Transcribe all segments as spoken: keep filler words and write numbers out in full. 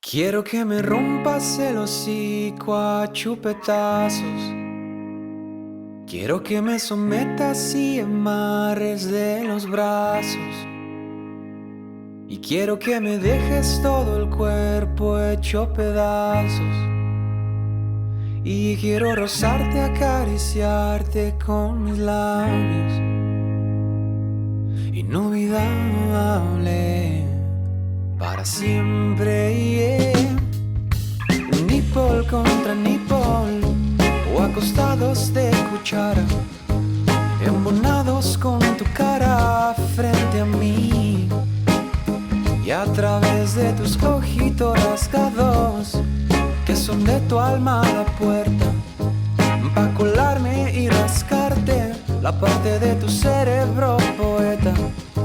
Quiero que me rompas el hocico a chupetazos. Quiero que me sometas y amarres de los brazos. Y quiero que me dejes todo el cuerpo hecho pedazos. Y quiero rozarte, acariciarte con mis labios. Inolvidable para siempre, yeah. Nipple contra nipple, o acostados de cuchara, embonados con tu cara frente a mí. Y a través de tus ojitos rasgados, que son de tu alma la puerta, pa' colarme y rascarte la parte de tu cerebro poeta.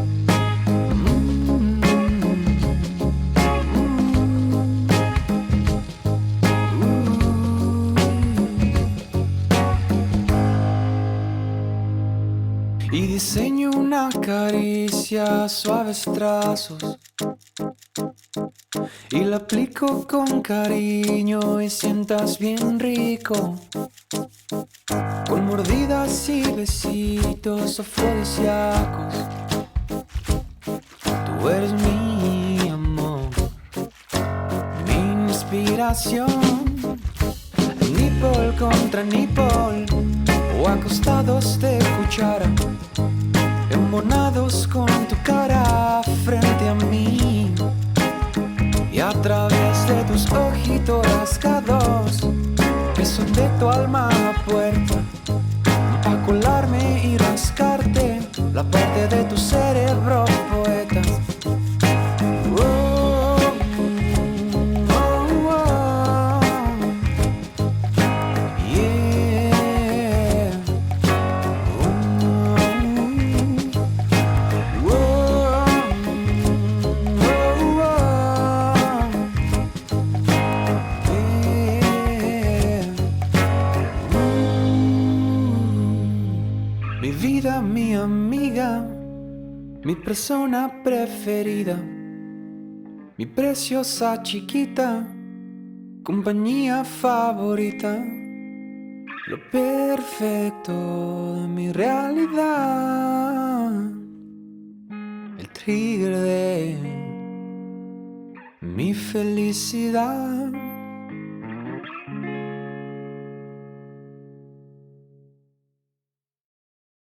Y diseño una caricia, suaves trazos, y la aplico con cariño y sientas bien rico, con mordidas y besitos afrodisíacos. Tú eres mi amor, mi inspiración. Nipple contra nipple, o acostados de cuchara, embonados con tu cara frente a mí. Y a través de tus ojitos rasgados, que son de tu alma la puerta, pa' colarme y rascarte la parte de tu cerebro poeta. Mi vida, mi amiga, mi persona preferida, mi preciosa chiquita, compañía favorita, lo perfecto de mi realidad, el trigger de mi felicidad.